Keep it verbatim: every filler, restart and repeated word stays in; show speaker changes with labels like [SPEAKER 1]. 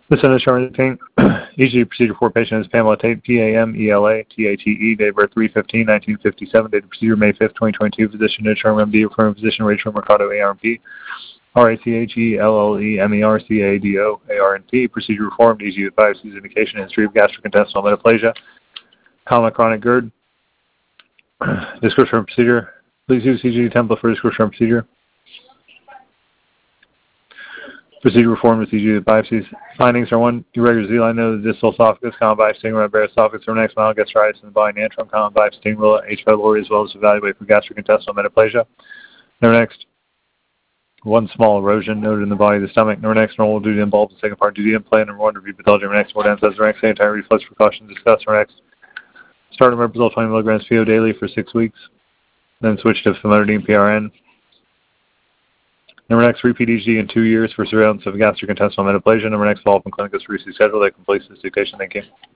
[SPEAKER 1] The Senate Charlatan E G procedure for patient is Pamela Tate, P A M E L A T A T E, date of birth three fifteen nineteen fifty-seven, date of procedure May fifth, twenty twenty-two, physician to determine M D, referring physician Rachel Mercado, A R N P, R A C H E L L E M E R C A D O, A R N P, procedure reformed, E G with biopsies, indication, history of gastrointestinal metaplasia, common chronic GERD. Description of procedure. Please use C G template for description of procedure. Procedure reform with C G with biopsies. Findings are one, irregular Z-line node, distal esophagus, common biopsy, stinging bare esophagus, or next mild gastritis in the body, antrum, common biopsy, stinging H. pylori, as well as evaluate for gastrointestinal metaplasia. Next, one small erosion noted in the body of the stomach. Next, normal duty and bulb, the second part duty implant. Number one, review pathology. Next, more dense as next, sanitary reflex precautions discussed. Next, start omeprazole twenty milligrams P O daily for six weeks. Then switch to famotidine P R N. Number next, repeat E G D in two years for surveillance of gastrointestinal metaplasia. Number next, follow-up in clinical reschedule that completes this education. Thank you.